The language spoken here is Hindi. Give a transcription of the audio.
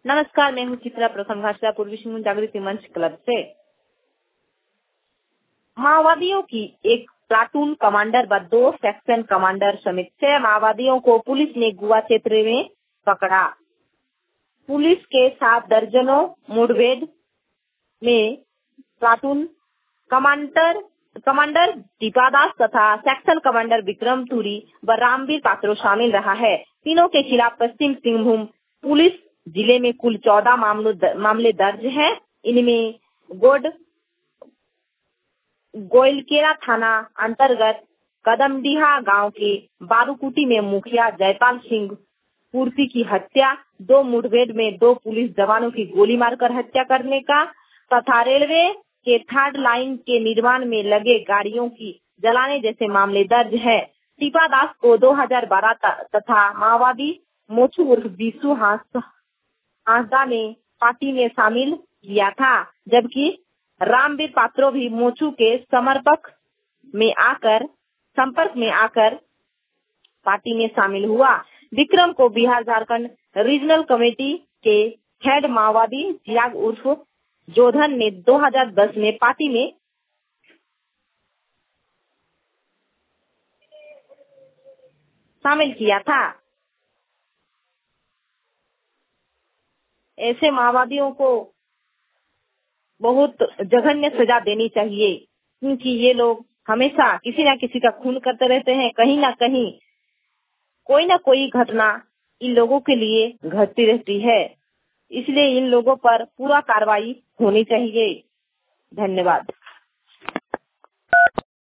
नमस्कार, मैं हूँ चित्रा प्रथम भाषा पूर्वी सिंहभूम जागृति मंच क्लब से। माओवादियों की एक प्लाटून कमांडर व 2 सेक्शन कमांडर समेत 6 माओवादियों को पुलिस ने गुआ क्षेत्र में पकड़ा। पुलिस के साथ दर्जनों मुठभेड़ में प्लाटून कमांडर दीपादास तथा सेक्शन कमांडर विक्रम तुरी व रामवीर पात्रो शामिल रहा है। तीनों के खिलाफ पश्चिम सिंहभूम पुलिस जिले में कुल 14 मामले दर्ज हैं। इनमें गोइलकेरा थाना अंतर्गत कदमडीहा गांव के बारूकुटी में मुखिया जयपाल सिंह पूर्ति की हत्या, 2 मुठभेड़ में 2 पुलिस जवानों की गोली मारकर हत्या करने का तथा रेलवे के 3rd लाइन के निर्माण में लगे गाड़ियों की जलाने जैसे मामले दर्ज है। दीपादास को 2012 तथा माओवादी मोचू उर्फ बीसू हांसदा ने पार्टी में शामिल किया था, जबकि रामवीर पात्रो भी मोचू के संपर्क में आकर पार्टी में शामिल हुआ। विक्रम को बिहार झारखंड रीजनल कमेटी के हेड माओवादी चिराग उर्फ जोधन ने 2010 में पार्टी में शामिल किया था। ऐसे माओवादियों को बहुत जघन्य सजा देनी चाहिए, क्योंकि ये लोग हमेशा किसी न किसी का खून करते रहते हैं। कहीं न कहीं कोई न कोई घटना इन लोगों के लिए घटती रहती है, इसलिए इन लोगों पर पूरा कार्रवाई होनी चाहिए। धन्यवाद।